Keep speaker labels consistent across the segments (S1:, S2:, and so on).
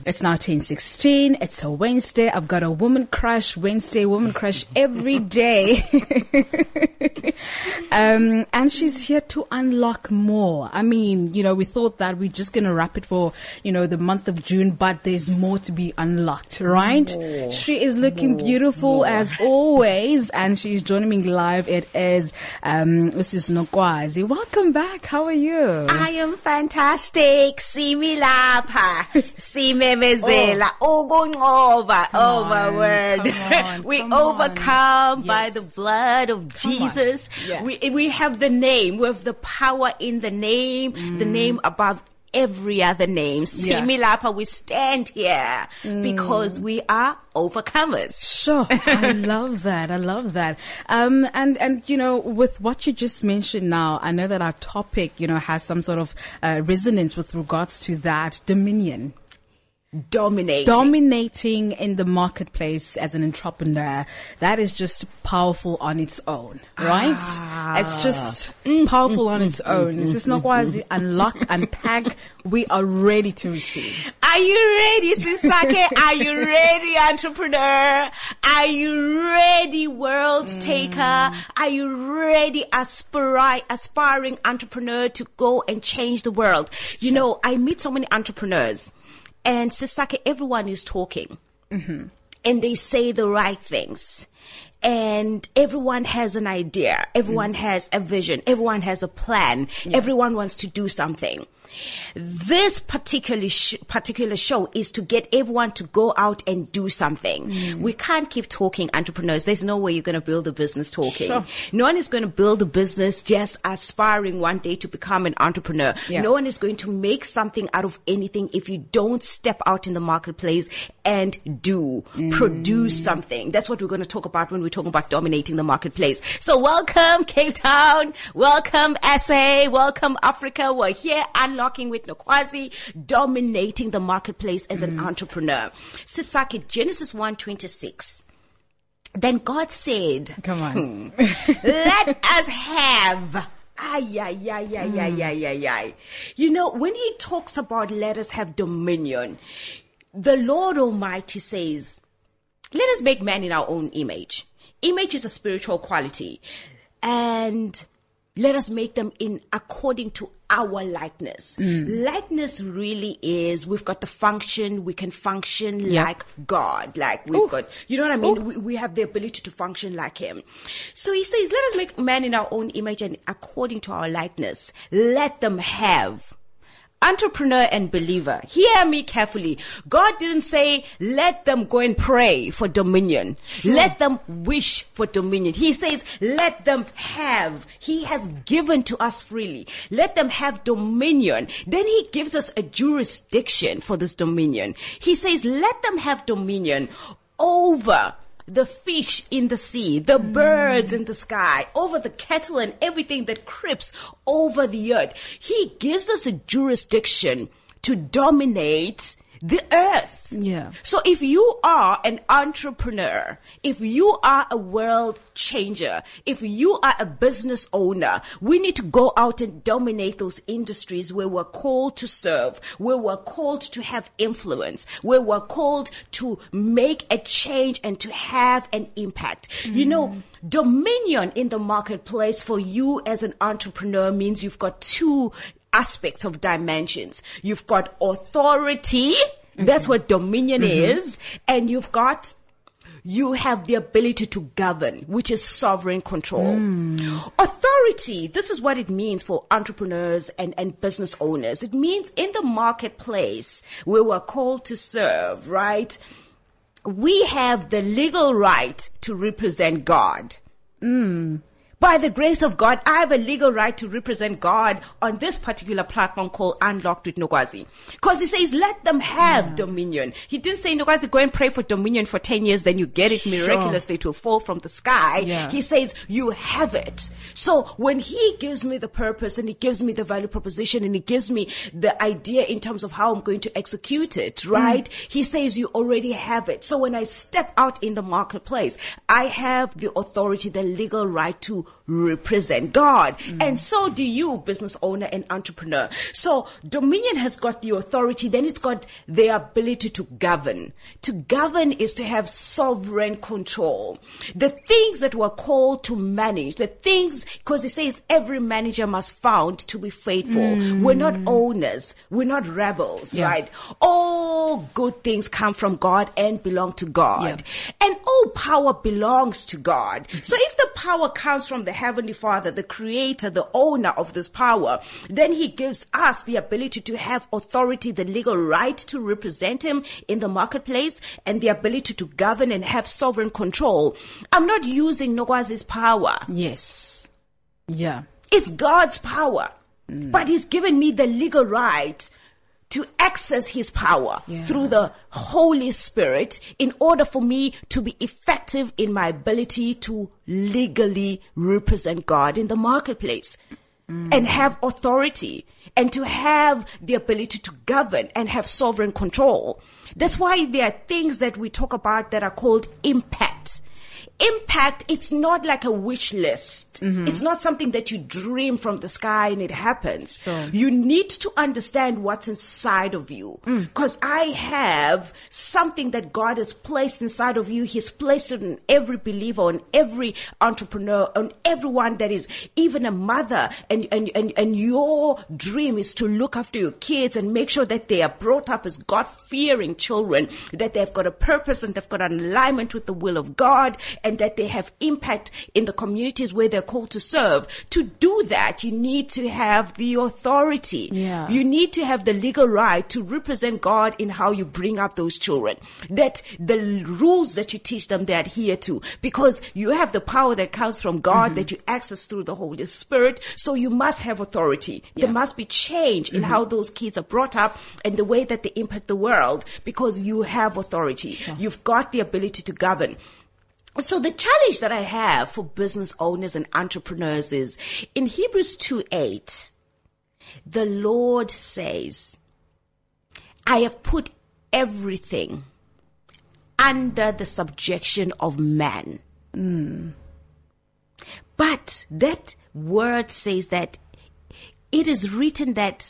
S1: It's now 10:16. It's a Wednesday. I've got a woman crush Wednesday, woman crush every day. And she's here to unlock more. I mean, we thought that we're just going to wrap it for, the month of June, but there's more to be unlocked, right? She is looking beautiful as always, and she's joining me live. It is, Mrs. Nokwazi. Welcome back. How are you?
S2: I am fantastic. Simi lapha. Simemezela. Ogonqoba. Oh my word. We overcome by the blood of Jesus.
S1: Yeah.
S2: We have the name. We have the power in the name. The name above every other name. Simi lapha. We stand here because we are overcomers.
S1: Sure. I love that. I love that. And with what you just mentioned now, I know that our topic, has some sort of resonance with regards to that dominion. Dominating in the marketplace as an entrepreneur. That is just powerful on its own, right? It's just powerful on its own. It's just not quite unlock, unpack. We are ready to receive.
S2: Are you ready, Sisake? Are you ready, entrepreneur? Are you ready, world taker? Are you ready, aspiring entrepreneur to go and change the world? I meet so many entrepreneurs. And Sisake, everyone is talking. And they say the right things. And everyone has an idea. Everyone has a vision. Everyone has a plan. Everyone wants to do something. This particular show is to get everyone to go out and do something. We can't keep talking, entrepreneurs. There's no way you're going to build a business talking. Sure. No one is going to build a business just aspiring one day to become an entrepreneur. Yeah. No one is going to make something out of anything if you don't step out in the marketplace and produce something. That's what we're going to talk about when we're talking about dominating the marketplace. So welcome Cape Town, welcome SA, welcome Africa. We're here unlocking with Nokwazi, dominating the marketplace as an entrepreneur. Sisake, Genesis 1:26. Then God said,
S1: come on,
S2: let us have. When he talks about let us have dominion, the Lord Almighty says, let us make man in our own image. Image is a spiritual quality. And let us make them in according to our likeness. Likeness really is, we've got the function, we can function like God. Like we've got, you know what I mean? We have the ability to function like him. So he says, let us make man in our own image and according to our likeness. Let them have. Entrepreneur and believer, hear me carefully. God didn't say, let them go and pray for dominion. Sure. Let them wish for dominion. He says, let them have. He has given to us freely. Let them have dominion. Then he gives us a jurisdiction for this dominion. He says, let them have dominion over the fish in the sea, the birds in the sky, over the cattle and everything that creeps over the earth. He gives us a jurisdiction to dominate the earth.
S1: Yeah.
S2: So if you are an entrepreneur, if you are a world changer, if you are a business owner, we need to go out and dominate those industries where we're called to serve, where we're called to have influence, where we're called to make a change and to have an impact. Dominion in the marketplace for you as an entrepreneur means you've got two aspects of dimensions. You've got authority. That's what dominion is. And you have the ability to govern, which is sovereign control. Authority, this is what it means for entrepreneurs and business owners. It means in the marketplace where we're called to serve, right? We have the legal right to represent God. By the grace of God, I have a legal right to represent God on this particular platform called Unlocked with Nokwazi. Because he says, let them have dominion. He didn't say, Nokwazi, go and pray for dominion for 10 years, then you get it miraculously to fall from the sky. Yeah. He says, you have it. So when he gives me the purpose and he gives me the value proposition and he gives me the idea in terms of how I'm going to execute it, right? He says, you already have it. So when I step out in the marketplace, I have the authority, the legal right to represent God. And so do you, business owner and entrepreneur. So dominion has got the authority, then it's got the ability to govern. To govern is to have sovereign control. The things that we're called to manage, the things, because it says every manager must found to be faithful. We're not owners. We're not rebels, right? All good things come from God and belong to God. And all power belongs to God. So if the power comes from the Heavenly Father, the creator, the owner of this power, then he gives us the ability to have authority, the legal right to represent him in the marketplace, and the ability to govern and have sovereign control. I'm not using Nogwazi's power.
S1: Yes. Yeah.
S2: It's God's power. But he's given me the legal right to access his power through the Holy Spirit in order for me to be effective in my ability to legally represent God in the marketplace and have authority and to have the ability to govern and have sovereign control. That's why there are things that we talk about that are called impact. Impact, it's not like a wish list. It's not something that you dream from the sky and it happens.
S1: Sure.
S2: You need to understand what's inside of you. Because I have something that God has placed inside of you. He's placed it in every believer, on every entrepreneur, on everyone that is even a mother. And your dream is to look after your kids and make sure that they are brought up as God-fearing children, that they've got a purpose and they've got an alignment with the will of God, and that they have impact in the communities where they're called to serve. To do that, you need to have the authority.
S1: Yeah.
S2: You need to have the legal right to represent God in how you bring up those children. That the rules that you teach them, they adhere to. Because you have the power that comes from God that you access through the Holy Spirit. So you must have authority. There must be change in how those kids are brought up and the way that they impact the world, because you have authority. You've got the ability to govern. So the challenge that I have for business owners and entrepreneurs is in Hebrews 2:8, the Lord says, I have put everything under the subjection of man. But that word says that it is written that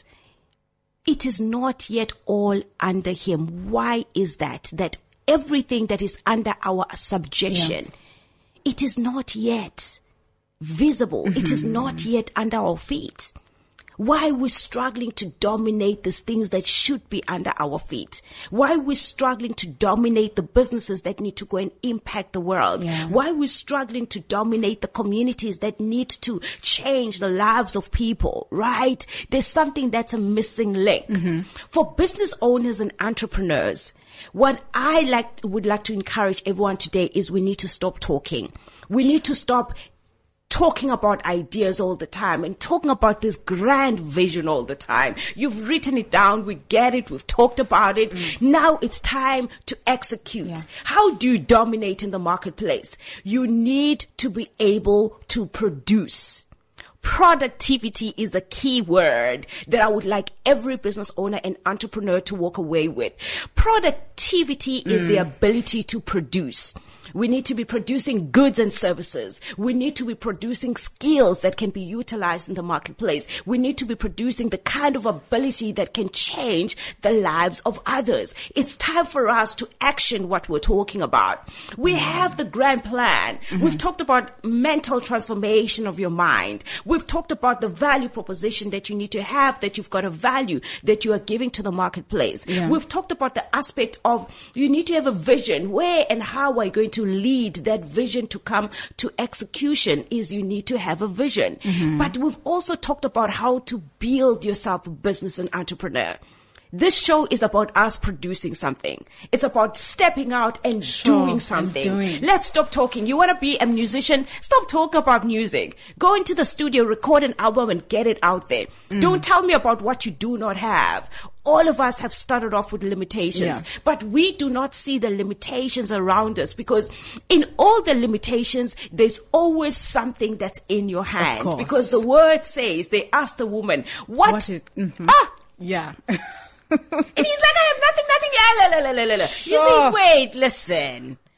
S2: it is not yet all under him. Why is that? That everything that is under our subjection, it is not yet visible. It is not yet under our feet. Why are we struggling to dominate these things that should be under our feet? Why are we struggling to dominate the businesses that need to go and impact the world? Why are we struggling to dominate the communities that need to change the lives of people, right? There's something that's a missing link. For business owners and entrepreneurs, what I would like to encourage everyone today is we need to stop talking. We need to stop talking about ideas all the time and talking about this grand vision all the time. You've written it down. We get it. We've talked about it. Now it's time to execute. How do you dominate in the marketplace? You need to be able to produce. Productivity is the key word that I would like every business owner and entrepreneur to walk away with. Productivity is the ability to produce. We need to be producing goods and services. We need to be producing skills that can be utilized in the marketplace. We need to be producing the kind of ability that can change the lives of others. It's time for us to action what we're talking about. We have the grand plan. We've talked about mental transformation of your mind. We've talked about the value proposition that you need to have, that you've got a value that you are giving to the marketplace. We've talked about the aspect of you need to have a vision. Where and how are you going to lead that vision to come to execution is you need to have a vision. But we've also talked about how to build yourself a business and entrepreneur. This show is about us producing something. It's about stepping out and doing something. Let's stop talking. You want to be a musician? Stop talking about music. Go into the studio, record an album and get it out there. Don't tell me about what you do not have. All of us have started off with limitations, but we do not see the limitations around us, because in all the limitations, there's always something that's in your hand. Because the word says, they asked the woman, what is, And he's like, I have nothing. He says, wait, listen.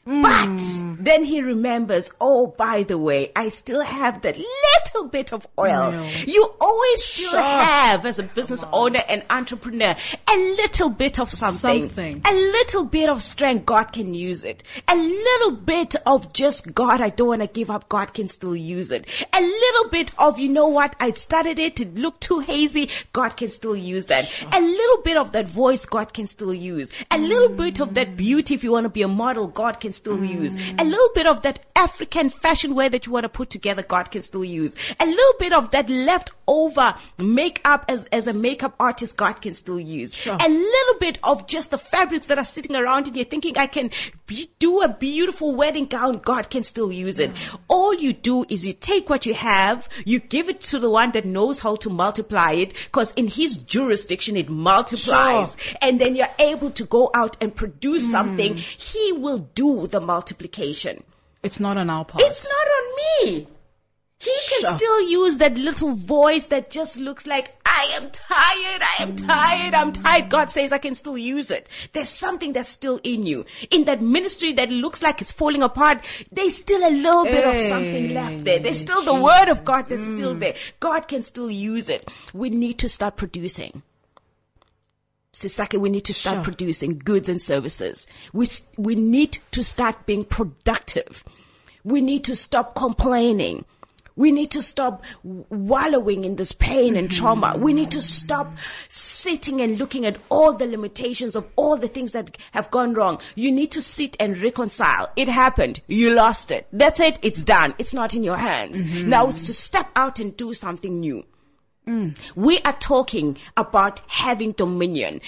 S2: But then he remembers, oh, by the way, I still have that little bit of oil.
S1: No.
S2: You always still have, as a business owner and entrepreneur, a little bit of something. A little bit of strength, God can use it. A little bit of just, God, I don't want to give up, God can still use it. A little bit of, you know what, I started it looked too hazy, God can still use that. A little bit of that voice, God can still use. A little bit of that beauty, if you want to be a model, God can still use. A little bit of that African fashion wear that you want to put together, God can still use. A little bit of that leftover makeup as a makeup artist, God can still use. A little bit of just the fabrics that are sitting around and you're thinking, I can do a beautiful wedding gown, God can still use it. All you do is you take what you have, you give it to the one that knows how to multiply it, because in his jurisdiction it multiplies. And then you're able to go out and produce something. He will do the multiplication.
S1: It's not on our part.
S2: It's not on me. He can still use that little voice that just looks like, I am tired, I'm tired. God says I can still use it. There's something that's still in you. In that ministry that looks like it's falling apart, there's still a little bit of something left there. There's still the word of God that's still there. God can still use it. We need to start producing. Sisake, we need to start producing goods and services. We need to start being productive. We need to stop complaining. We need to stop wallowing in this pain and trauma. We need to stop sitting and looking at all the limitations of all the things that have gone wrong. You need to sit and reconcile. It happened. You lost it. That's it. It's done. It's not in your hands. Now it's to step out and do something new. We are talking about having dominion.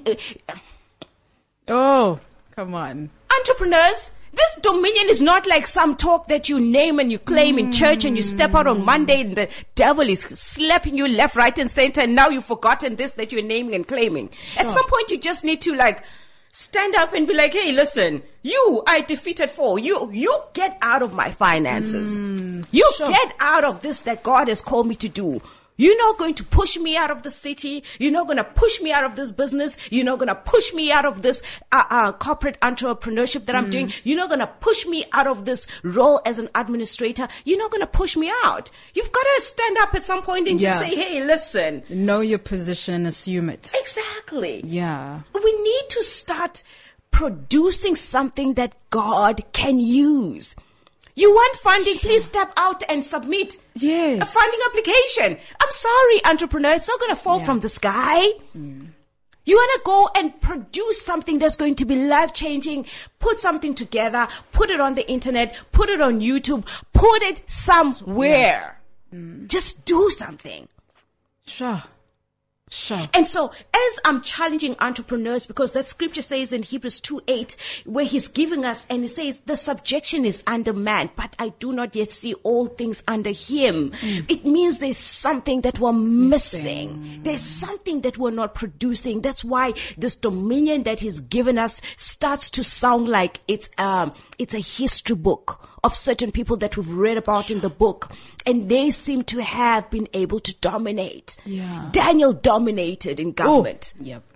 S1: Oh, come on.
S2: Entrepreneurs, this dominion is not like some talk that you name and you claim in church and you step out on Monday and the devil is slapping you left, right, and center, and now you've forgotten this that you're naming and claiming. At some point, you just need to stand up and be like, hey, listen, I defeated foe. You get out of my finances. Get out of this that God has called me to do. You're not going to push me out of the city. You're not going to push me out of this business. You're not going to push me out of this corporate entrepreneurship that I'm doing. You're not going to push me out of this role as an administrator. You're not going to push me out. You've got to stand up at some point and just say, hey, listen.
S1: Know your position, assume it.
S2: Exactly.
S1: Yeah.
S2: We need to start producing something that God can use. You want funding, please step out and submit a funding application. I'm sorry, entrepreneur, it's not going to fall from the sky. You want to go and produce something that's going to be life-changing, put something together, put it on the internet, put it on YouTube, put it somewhere. Just do something.
S1: Sure.
S2: And so as I'm challenging entrepreneurs, because that scripture says in Hebrews 2:8, where he's giving us, and he says, the subjection is under man, but I do not yet see all things under him. It means there's something that we're missing. There's something that we're not producing. That's why this dominion that he's given us starts to sound like it's a history book of certain people that we've read about in the book, and they seem to have been able to dominate. Daniel dominated in government.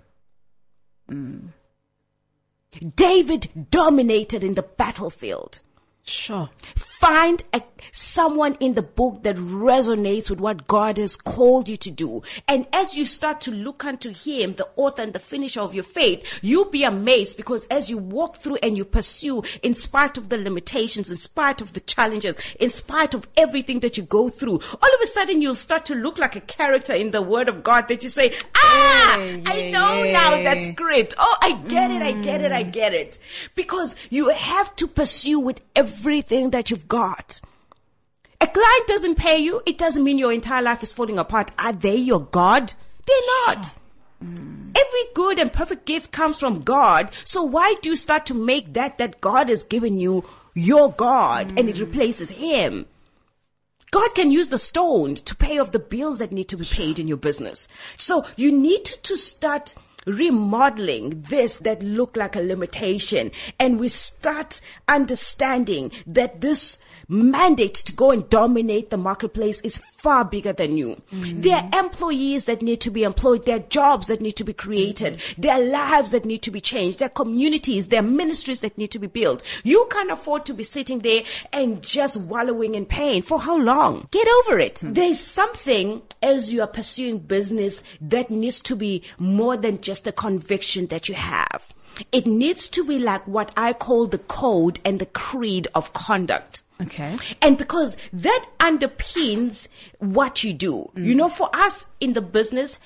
S2: David dominated in the battlefield. Find someone in the book that resonates with what God has called you to do. And as you start to look unto him, the author and the finisher of your faith, you'll be amazed, because as you walk through and you pursue, in spite of the limitations, in spite of the challenges, in spite of everything that you go through, all of a sudden you'll start to look like a character in the word of God that you say, I know now that script. Oh, I get it. Because you have to pursue with everything that you've got. A client doesn't pay you, it doesn't mean your entire life is falling apart. Are they your God? They're not. Every good and perfect gift comes from God. So why do you start to make that God has given you your God and it replaces him? God can use the stone to pay off the bills that need to be paid in your business. So you need to start remodeling this that look like a limitation, and we start understanding that this mandate to go and dominate the marketplace is far bigger than you. There are employees that need to be employed. There are jobs that need to be created. There are lives that need to be changed. There are communities, there are ministries that need to be built. You can't afford to be sitting there and just wallowing in pain. For how long? Get over it. There's something as you are pursuing business that needs to be more than just a conviction that you have. It needs to be like what I call the code and the creed of conduct.
S1: Okay.
S2: And because that underpins what you do. You know, for us in the business,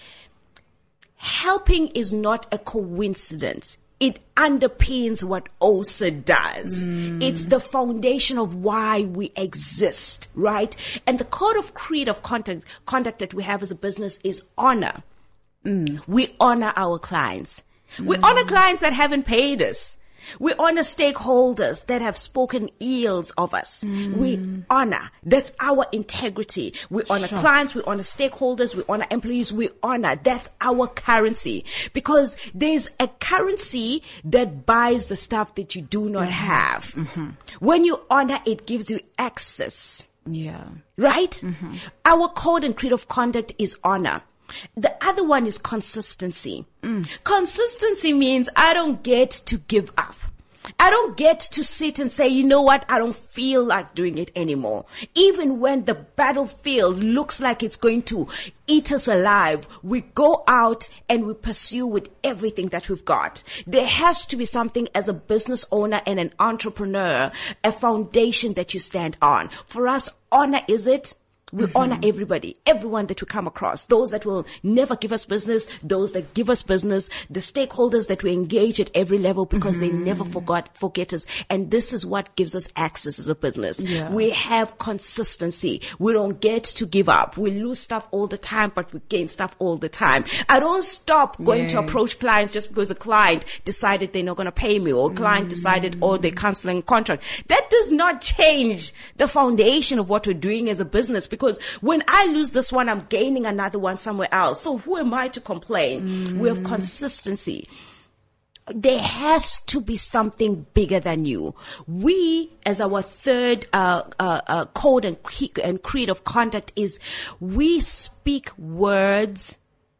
S2: helping is not a coincidence. It underpins what OSA does. It's the foundation of why we exist, right? And the code of creed of conduct that we have as a business is honor. We honor our clients. We honor clients that haven't paid us. We honor stakeholders that have spoken ills of us. We honor. That's our integrity. We honor clients. We honor stakeholders. We honor employees. We honor. That's our currency. Because there's a currency that buys the stuff that you do not have. When you honor, it gives you access.
S1: Yeah.
S2: Right? Our code and creed of conduct is honor. The other one is consistency. Consistency means I don't get to give up. I don't get to sit and say, you know what, I don't feel like doing it anymore. Even when the battlefield looks like it's going to eat us alive, we go out and we pursue with everything that we've got. There has to be something as a business owner and an entrepreneur, a foundation that you stand on. For us, honor is it. We honor everybody, everyone that we come across, those that will never give us business, those that give us business, the stakeholders that we engage at every level because they never forget us. And this is what gives us access as a business.
S1: Yeah.
S2: We have consistency. We don't get to give up. We lose stuff all the time, but we gain stuff all the time. I don't stop going to approach clients just because a client decided they're not going to pay me, or a client decided, they're canceling a contract. That does not change the foundation of what we're doing as a business. Because when I lose this one, I'm gaining another one somewhere else. So who am I to complain? We have consistency. There has to be something bigger than you. We, as our third code and creed of conduct, is we speak words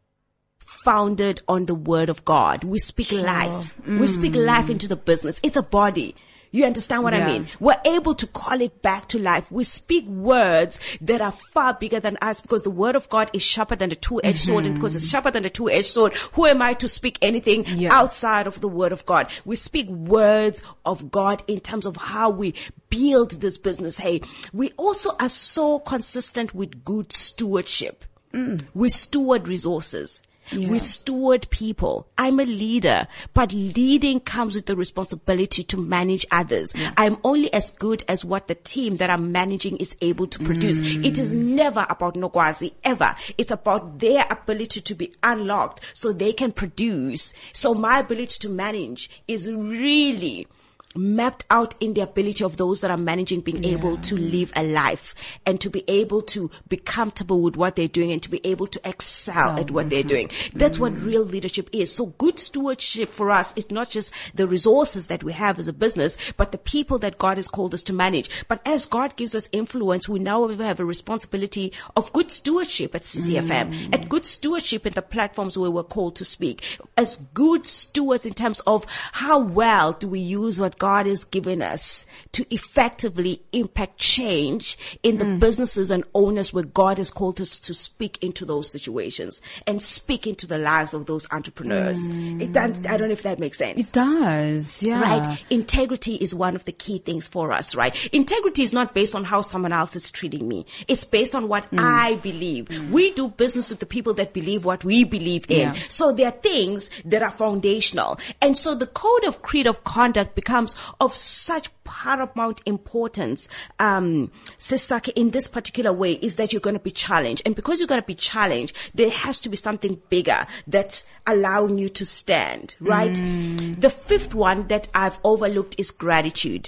S2: founded on the word of God. We speak life. We speak life into the business. It's a body. You understand what I mean? We're able to call it back to life. We speak words that are far bigger than us, because the word of God is sharper than a two-edged sword. And because it's sharper than a two-edged sword, who am I to speak anything outside of the word of God? We speak words of God in terms of how we build this business. Hey, we also are so consistent with good stewardship. We steward resources. We steward people. I'm a leader, but leading comes with the responsibility to manage others. I'm only as good as what the team that I'm managing is able to produce. It is never about Nogwazi, ever. It's about their ability to be unlocked so they can produce. So my ability to manage is really mapped out in the ability of those that are managing being able to live a life and to be able to be comfortable with what they're doing and to be able to excel at what they're doing. That's what real leadership is. So good stewardship for us is not just the resources that we have as a business, but the people that God has called us to manage. But as God gives us influence, we now have a responsibility of good stewardship at CCFM, at good stewardship in the platforms where we're called to speak, as good stewards in terms of how well do we use what God has given us to effectively impact change in the businesses and owners where God has called us to speak into those situations and speak into the lives of those entrepreneurs. I don't know if that makes sense.
S1: It does, yeah.
S2: Right? Integrity is one of the key things for us, right? Integrity is not based on how someone else is treating me. It's based on what I believe. We do business with the people that believe what we believe in. So there are things that are foundational. And so the code of creed of conduct becomes of such paramount importance, Sisake, in this particular way, is that you're going to be challenged. And because you're going to be challenged, there has to be something bigger that's allowing you to stand, right? The fifth one that I've overlooked is gratitude.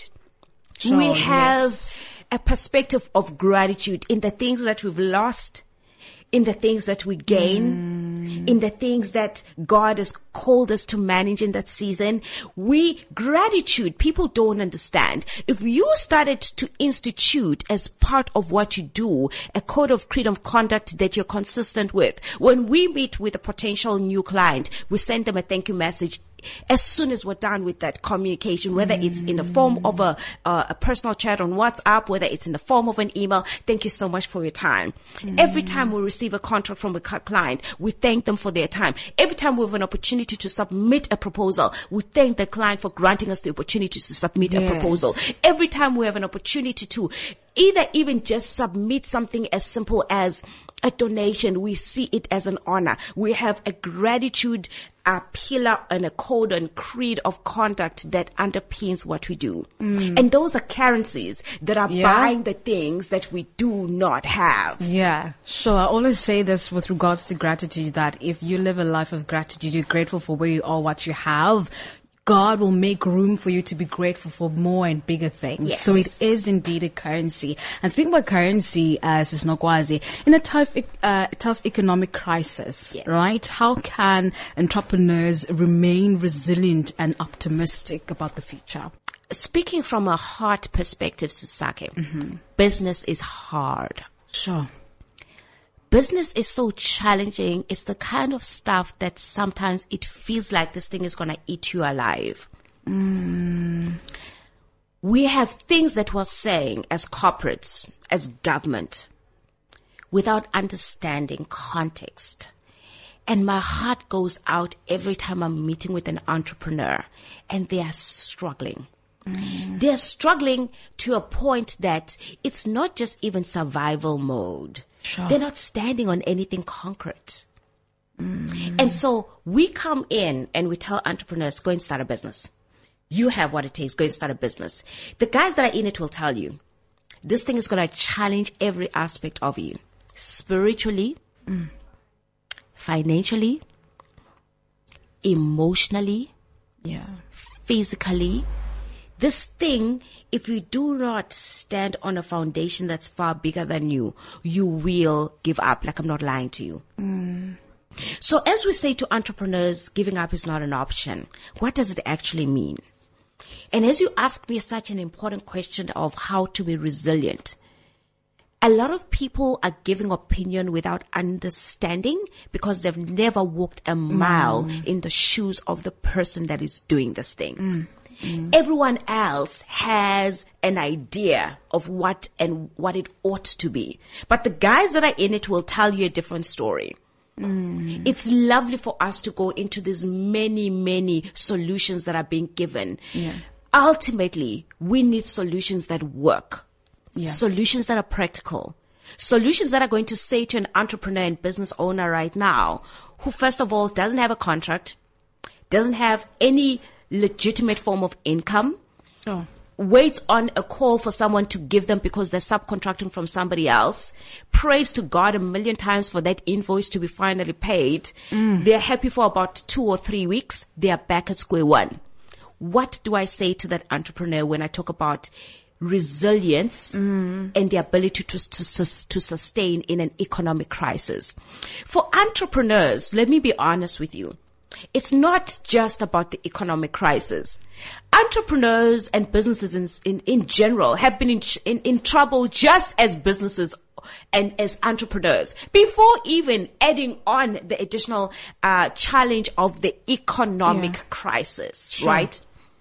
S2: We have a perspective of gratitude in the things that we've lost, in the things that we gain, in the things that God has called us to manage in that season. Gratitude, people don't understand. If you started to institute as part of what you do, a code of freedom of conduct that you're consistent with, when we meet with a potential new client, we send them a thank you message as soon as we're done with that communication, whether it's in the form of a personal chat on WhatsApp, whether it's in the form of an email. Thank you so much for your time. Every time we receive a contract from a client, we thank them for their time. Every time we have an opportunity to submit a proposal, we thank the client for granting us the opportunity to submit a proposal. Every time we have an opportunity to even just submit something as simple as a donation, we see it as an honor. We have a gratitude, a pillar and a code and creed of conduct that underpins what we do. And those are currencies that are buying the things that we do not have.
S1: Yeah, sure. I always say this with regards to gratitude, that if you live a life of gratitude, you're grateful for where you are, what you have, God will make room for you to be grateful for more and bigger things.
S2: Yes.
S1: So it is indeed a currency. And speaking about currency, Sis Nokwazi, in a tough economic crisis, right? How can entrepreneurs remain resilient and optimistic about the future?
S2: Speaking from a heart perspective, Sisake, business is hard.
S1: Sure.
S2: Business is so challenging. It's the kind of stuff that sometimes it feels like this thing is going to eat you alive. We have things that we're saying as corporates, as government, without understanding context. And my heart goes out every time I'm meeting with an entrepreneur and they are struggling. They're struggling to a point that it's not just even survival mode.
S1: Sure.
S2: They're not standing on anything concrete. And so we come in and we tell entrepreneurs, go and start a business. You have what it takes, go and start a business. The guys that are in it will tell you, this thing is going to challenge every aspect of you. Spiritually, financially, emotionally, physically. This thing, if you do not stand on a foundation that's far bigger than you, you will give up. Like, I'm not lying to you. So as we say to entrepreneurs, giving up is not an option. What does it actually mean? And as you ask me such an important question of how to be resilient, a lot of people are giving opinion without understanding because they've never walked a mile in the shoes of the person that is doing this thing. Everyone else has an idea of what it ought to be. But the guys that are in it will tell you a different story. It's lovely for us to go into these many, many solutions that are being given. Ultimately, we need solutions that work. Solutions that are practical. Solutions that are going to say to an entrepreneur and business owner right now, who first of all doesn't have a contract, doesn't have any legitimate form of income, waits on a call for someone to give them because they're subcontracting from somebody else, prays to God 1,000,000 times for that invoice to be finally paid. They're happy for about 2 or 3 weeks. They are back at square one. What do I say to that entrepreneur when I talk about resilience and the ability to sustain in an economic crisis? For entrepreneurs, let me be honest with you. It's not just about the economic crisis. Entrepreneurs and businesses in general have been in trouble just as businesses and as entrepreneurs, before even adding on the additional challenge of the economic crisis, right?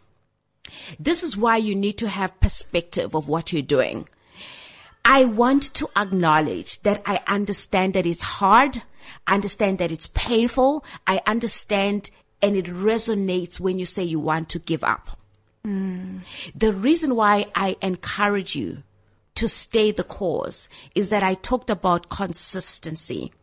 S2: This is why you need to have perspective of what you're doing. I want to acknowledge that I understand that it's hard. I understand that it's painful. I understand, and it resonates when you say you want to give up. The reason why I encourage you to stay the course is that I talked about consistency.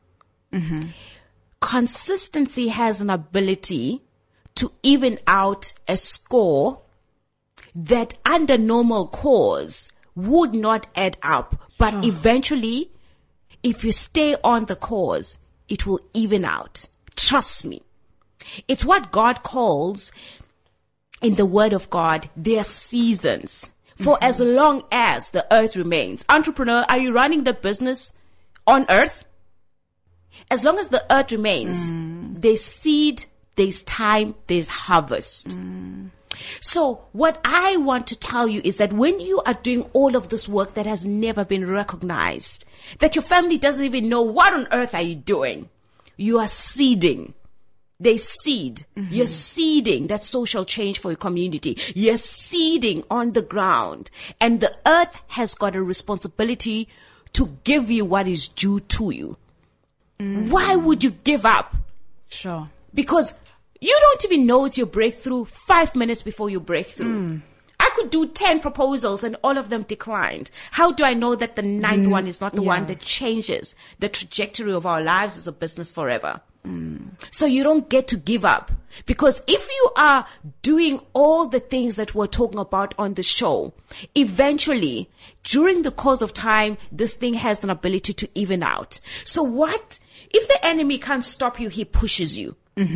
S2: Consistency has an ability to even out a score that under normal course would not add up. But eventually, if you stay on the course, it will even out. Trust me. It's what God calls in the Word of God, their seasons. For as long as the earth remains. Entrepreneur, are you running the business on earth? As long as the earth remains, there's seed, there's time, there's harvest. So what I want to tell you is that when you are doing all of this work that has never been recognized, that your family doesn't even know, what on earth are you doing? You are seeding. They seed. You're seeding that social change for your community. You're seeding on the ground. And the earth has got a responsibility to give you what is due to you. Why would you give up?
S1: Sure.
S2: Because you don't even know it's your breakthrough 5 minutes before your breakthrough. I could do 10 proposals and all of them declined. How do I know that the ninth one is not the one that changes the trajectory of our lives as a business forever? So you don't get to give up. Because if you are doing all the things that we're talking about on the show, eventually, during the course of time, this thing has an ability to even out. So what? If the enemy can't stop you, he pushes you.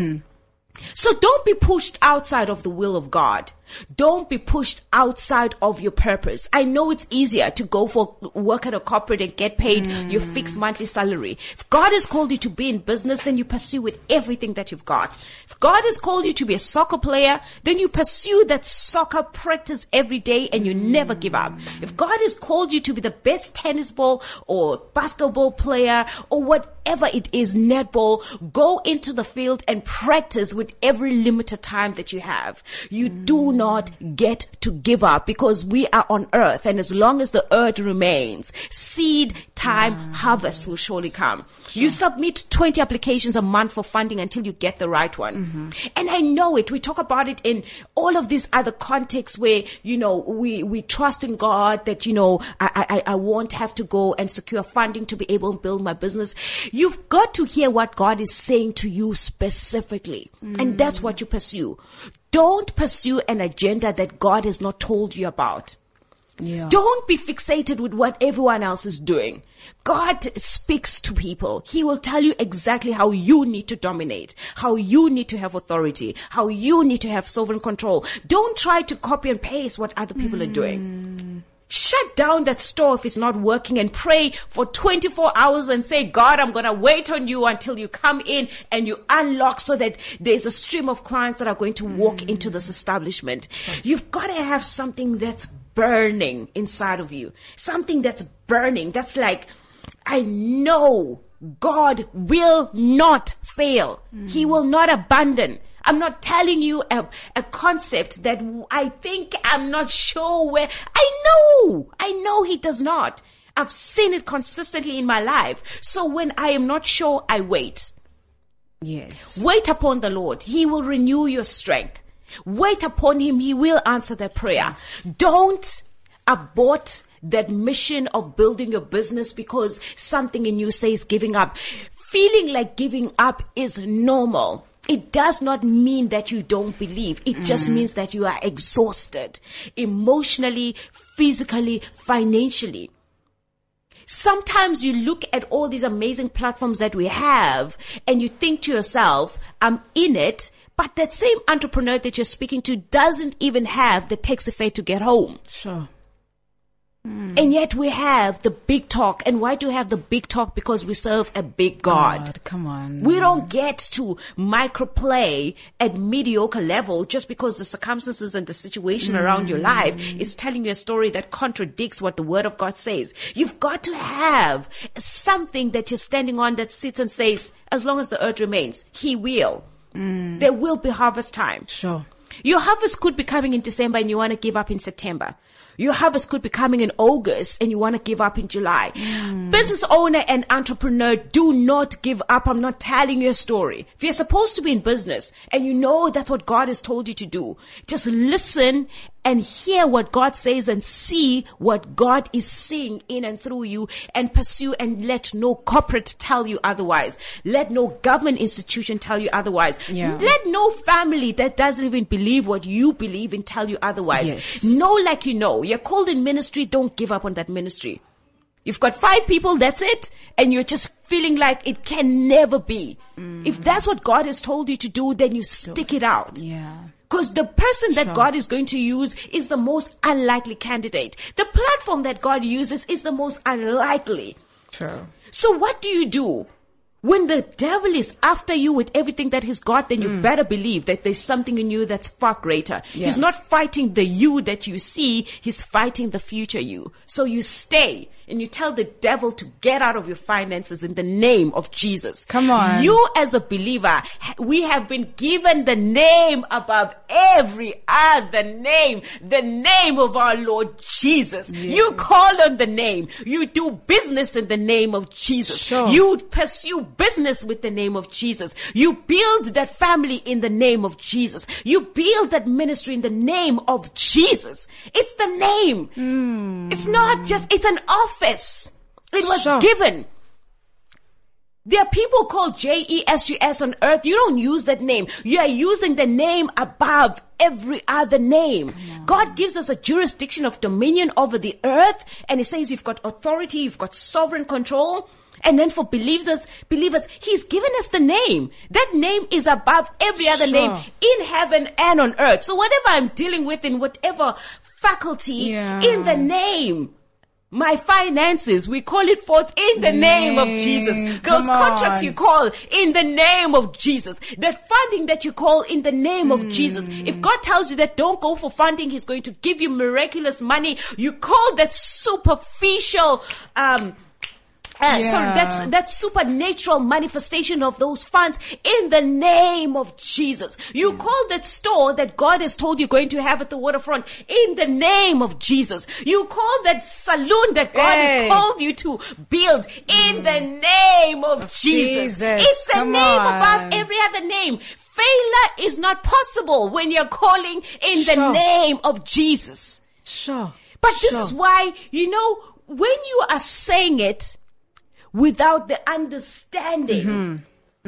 S2: So don't be pushed outside of the will of God. Don't be pushed outside of your purpose. I know it's easier to go for work at a corporate and get paid your fixed monthly salary. If God has called you to be in business, then you pursue with everything that you've got. If God has called you to be a soccer player, then you pursue that soccer practice every day and you never give up. If God has called you to be the best tennis ball or basketball player or whatever it is, netball, go into the field and practice with every limited time that you have. You do not get to give up because we are on earth, and as long as the earth remains, seed time, harvest will surely come. You submit 20 applications a month for funding until you get the right one. And I know it. We talk about it in all of these other contexts where, we trust in God that, I won't have to go and secure funding to be able to build my business. You've got to hear what God is saying to you specifically. And that's what you pursue. Don't pursue an agenda that God has not told you about.
S1: Yeah.
S2: Don't be fixated with what everyone else is doing. God speaks to people. He will tell you exactly how you need to dominate, how you need to have authority, how you need to have sovereign control. Don't try to copy and paste what other people are doing. Shut down that store if it's not working and pray for 24 hours and say, God, I'm going to wait on you until you come in and you unlock so that there's a stream of clients that are going to walk into this establishment. You've got to have something that's burning inside of you. Something that's burning. That's like, I know God will not fail. He will not abandon. I'm not telling you a concept that I think I'm not sure where. I know he does not. I've seen it consistently in my life. So when I am not sure, I wait.
S1: Yes.
S2: Wait upon the Lord. He will renew your strength. Wait upon him. He will answer the prayer. Don't abort that mission of building your business because something in you says giving up. Feeling like giving up is normal. It does not mean that you don't believe. It just means that you are exhausted emotionally, physically, financially. Sometimes you look at all these amazing platforms that we have and you think to yourself, I'm in it, but that same entrepreneur that you're speaking to doesn't even have the taxi fare to get home.
S1: Sure.
S2: And yet we have the big talk. And why do we have the big talk? Because we serve a big God.
S1: Come on.
S2: We don't get to microplay at mediocre level just because the circumstances and the situation around your life is telling you a story that contradicts what the word of God says. You've got to have something that you're standing on that sits and says, as long as the earth remains, he will. There will be harvest time.
S1: Sure.
S2: Your harvest could be coming in December and you want to give up in September. Your harvest could be coming in August and you want to give up in July. Business owner and entrepreneur, do not give up. I'm not telling you a story. If you're supposed to be in business and you know that's what God has told you to do, just listen and hear what God says and see what God is saying in and through you and pursue, and let no corporate tell you otherwise. Let no government institution tell you otherwise.
S1: Yeah.
S2: Let no family that doesn't even believe what you believe in tell you otherwise.
S1: Yes.
S2: Know like you know. You're called in ministry. Don't give up on that ministry. You've got 5 people, that's it. And you're just feeling like it can never be. If that's what God has told you to do, then you stick it out.
S1: Yeah.
S2: Because the person that God is going to use is the most unlikely candidate. The platform that God uses is the most unlikely.
S1: True.
S2: So what do you do When the devil is after you with everything that he's got, then you better believe that there's something in you that's far greater.
S1: Yeah.
S2: He's not fighting the you that you see. He's fighting the future you. So you stay and you tell the devil to get out of your finances in the name of Jesus.
S1: Come on.
S2: You as a believer, we have been given the name above every other name, the name of our Lord Jesus.
S1: Yeah.
S2: You call on the name. You do business in the name of Jesus.
S1: Sure.
S2: You pursue business with the name of Jesus. You build that family in the name of Jesus. You build that ministry in the name of Jesus. It's the name. It's not just, it's an office. It was
S1: Sure.
S2: given. There are people called Jesus on earth. You don't use that name. You are using the name above every other name. God gives us a jurisdiction of dominion over the earth, and He says you've got authority, you've got sovereign control. And then for believers, He's given us the name. That name is above every other
S1: Sure.
S2: name in heaven and on earth. So whatever I'm dealing with in whatever faculty, in the name, my finances, we call it forth in the name of Jesus. Those
S1: Come
S2: contracts
S1: on.
S2: you call in the name of Jesus. That funding that you call in the name of Jesus. If God tells you that don't go for funding, He's going to give you miraculous money. You call that superficial, sorry, that's supernatural manifestation of those funds in the name of Jesus. You call that store that God has told you going to have at the waterfront in the name of Jesus. You call that saloon that God has called you to build in the name of Jesus. It's the name above every other name. Failure is not possible when you're calling in the name of Jesus.
S1: Sure.
S2: But this is why, when you are saying it without the understanding.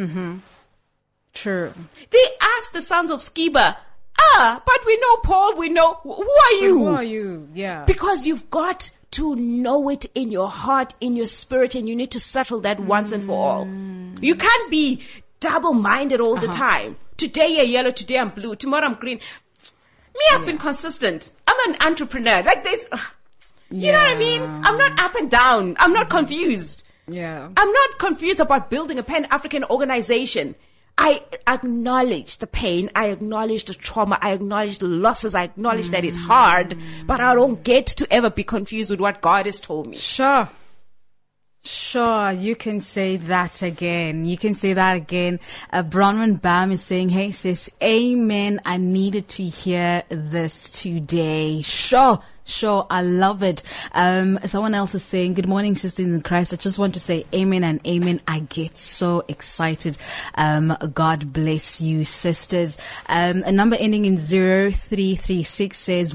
S1: True.
S2: They asked the sons of Sceva, but we know Paul, we know, who are you?
S1: Who are you? Yeah.
S2: Because you've got to know it in your heart, in your spirit, and you need to settle that once and for all. You can't be double-minded all the time. Today you're yellow, today I'm blue, tomorrow I'm green. Me, I've been consistent. I'm an entrepreneur. Like this, you know what I mean? I'm not up and down. I'm not confused.
S1: Yeah.
S2: I'm not confused about building a Pan-African organization. I acknowledge the pain. I acknowledge the trauma. I acknowledge the losses. I acknowledge that it's hard, but I don't get to ever be confused with what God has told me.
S1: Sure. Sure, you can say that again. You can say that again. Bronwyn Bam is saying, hey sis, amen. I needed to hear this today. Sure. I love it. Someone else is saying, good morning, sisters in Christ. I just want to say amen and amen. I get so excited. God bless you, sisters. A number ending in 0336 says,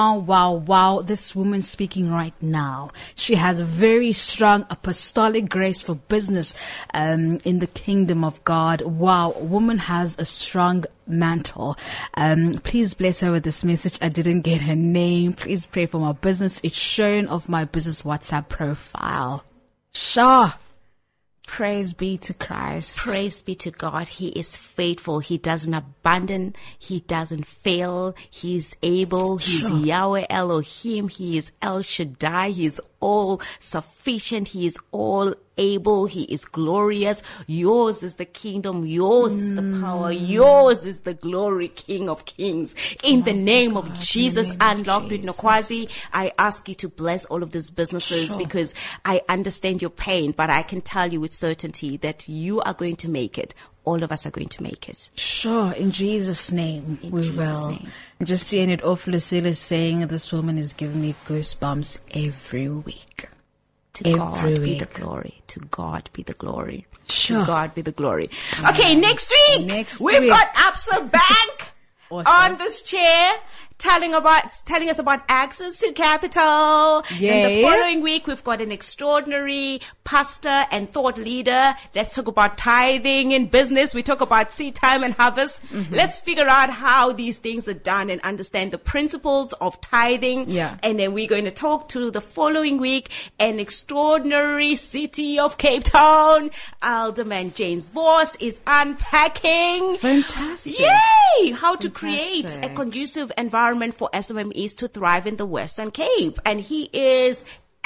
S1: wow. This woman speaking right now. She has a very strong apostolic grace for business, in the kingdom of God. Wow. Woman has a strong mantle. Please bless her with this message. I didn't get her name. Please pray for my business. It's shown off my business WhatsApp profile. Sure. Praise be to Christ.
S2: Praise be to God. He is faithful. He doesn't abandon. He doesn't fail. He's able. He's Yahweh Elohim. He is El Shaddai. He is all sufficient. He is all able. He is glorious. Yours is the kingdom. Yours is the power. Yours is the glory, King of Kings. In the name of Jesus, Unlocked with Nokwazi, I ask you to bless all of these businesses because I understand your pain, but I can tell you with certainty that you are going to make it. All of us are going to make it.
S1: Sure, in Jesus' name, we will. Just seeing it off, Lucille is saying this woman is giving me goosebumps every week.
S2: To God be the glory. To God be the glory.
S1: Sure.
S2: To God be the glory. Okay, next week, we've got Absa Bank on this chair telling us about access to capital.
S1: Yay.
S2: And the following week, we've got an extraordinary pastor and thought leader. Let's talk about tithing in business. We talk about seed time and harvest. Let's figure out how these things are done and understand the principles of tithing.
S1: Yeah.
S2: And then we're going to talk to the following week, an extraordinary city of Cape Town. Alderman James Voss is unpacking.
S1: Fantastic.
S2: Yay! How to create a conducive environment for SMMEs to thrive in the Western Cape. And he is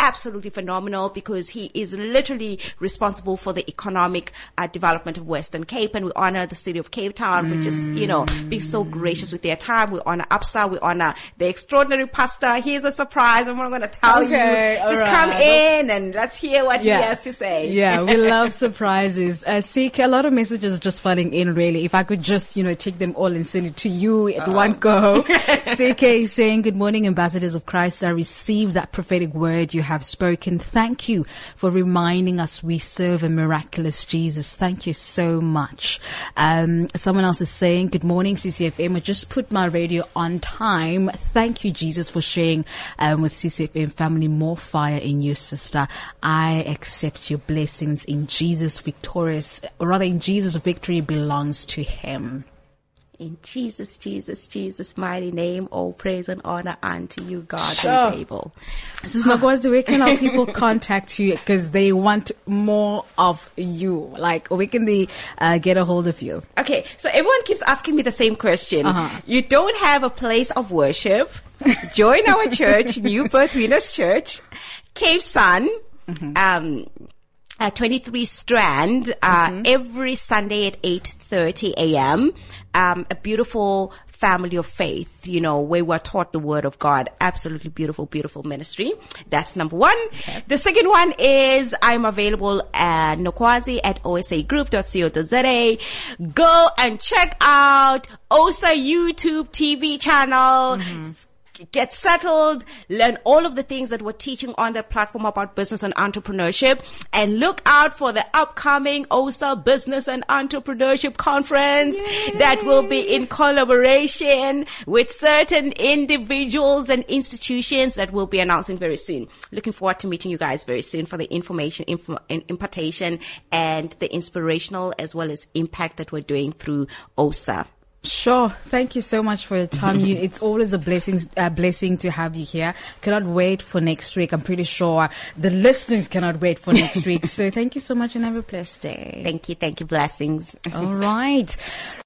S2: absolutely phenomenal because he is literally responsible for the economic development of Western Cape, and we honor the city of Cape Town for just, being so gracious with their time. We honor ABSA, we honor the extraordinary pastor. Here's a surprise. I'm not going to tell you. Just come in and let's hear what he has to say.
S1: Yeah, we love surprises. CK, a lot of messages just flooding in, really. If I could just, take them all and send it to you at one go. CK is saying, good morning, ambassadors of Christ. I received that prophetic word you have spoken. Thank you for reminding us we serve a miraculous Jesus. Thank you so much. Someone else is saying, good morning, CCFM. I just put my radio on time. Thank you, Jesus, for sharing with CCFM family. More fire in you, sister. I accept your blessings in Jesus' victory belongs to him.
S2: In Jesus' mighty name, all praise and honor unto you, God, who is able.
S1: Sis Magwazi, where can our people contact you? Because they want more of you. Like, where can they get a hold of you?
S2: Okay, so everyone keeps asking me the same question. You don't have a place of worship. Join our church, New Birth Winners Church, Cape Sun, 23 Strand, every Sunday at 8:30 a.m. A beautiful family of faith, where we're taught the word of God. Absolutely beautiful, beautiful ministry. That's number one. Okay. The second one is I'm available at Nokwazi at osagroup.co.za. Go and check out OSA YouTube TV channel. Get settled, learn all of the things that we're teaching on the platform about business and entrepreneurship, and look out for the upcoming OSA Business and Entrepreneurship Conference that will be in collaboration with certain individuals and institutions that we'll be announcing very soon. Looking forward to meeting you guys very soon for the information, impartation, and the inspirational as well as impact that we're doing through OSA.
S1: Sure. Thank you so much for your time. It's always a blessing to have you here. Cannot wait for next week. I'm pretty sure the listeners cannot wait for next week. So thank you so much and have a blessed day.
S2: Thank you. Blessings.
S1: All right.